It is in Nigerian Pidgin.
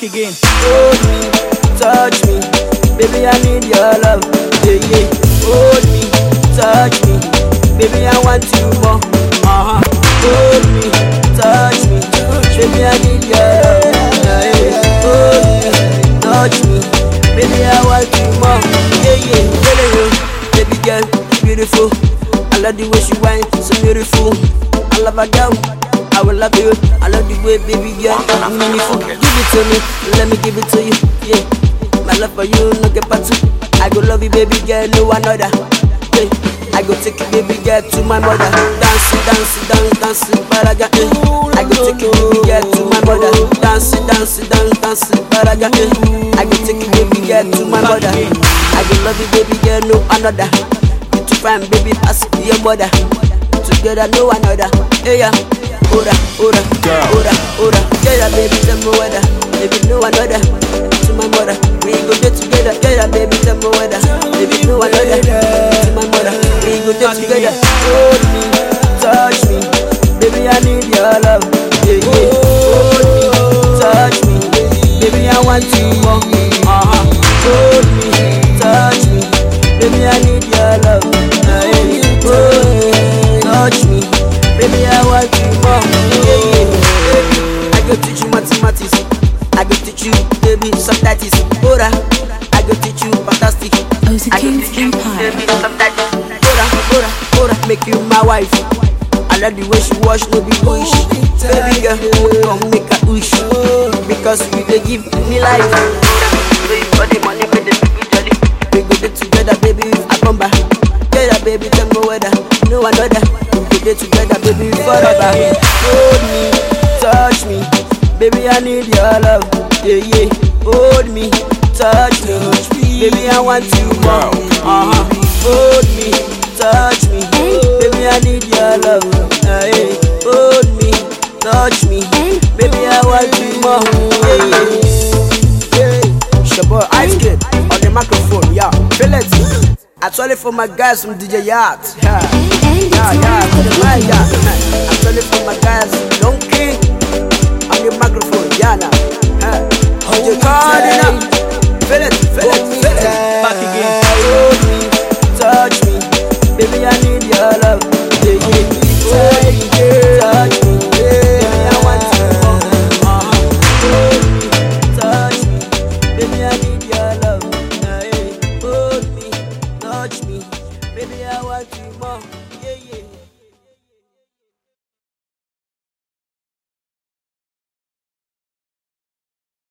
again. Hold me, touch me, baby, I need your love. Yeah, yeah. Hold me, touch me, baby, I want you more. Hold me, touch me, baby, I need your love. Yeah, yeah. Hold me, touch me, baby, I want you more. Yeah, yeah. Feeling you, baby girl, beautiful. I love the way she whine, so beautiful. I love her girl, I will love you. I love the way, baby girl, meaningful. Give it to me, let me give it to you. Yeah, my love for you, no get part two. I go love you, baby girl, no another. Yeah, I go take you, baby girl, to my mother. Dance, dance, dance, dance, baraga. I go take you, baby girl, to my mother. Dance, dance, dance, dance, baraga. I go take you, baby girl, to my mother. I go love you, baby girl, no another. You too fine, baby, pass your mother. Together, no another. Yeah, ora, ora, ora, ora. Yeah, baby, tell me whether. Baby, no another. To my mother, we go get together. Yeah, baby, tell me whether. Baby, no another. To my mother, we go get together. Hold me, touch me, baby, I need your love. Yeah, yeah. Hold me, touch me, baby, I want you more. Hold me, touch me, baby, I need your love. Yeah, yeah. Hold me, touch me, baby, I want you more. Yeah, yeah. I go teach you mathematics. I go teach you, baby, subtitles. Ora, I go teach you fantastic. I go teach you, baby, subtitles. Ora, ora, make you my wife. I love the way she wash, no be bush. Baby girl, come make a wish. Because you they give me life. For the money, for the jolly. We go get together, baby, if I come back. Yeah, baby, tell me whether no another. We go get together, baby, forever. Hold me, touch me, baby, I need your love. Yeah, yeah. Hold me, touch me, baby, I want you more. Hold me, touch me, baby, I need your love. Yeah, hold me, touch me, baby, I want you more. Yeah, yeah. It's your boy Ice Kid on the microphone, yeah. Feel it. Actually for my guys from DJ Yacht. Yeah, for the mic, yeah. Actually for my guys, Donkey on the microphone, yeah, now. DJ Cardinal.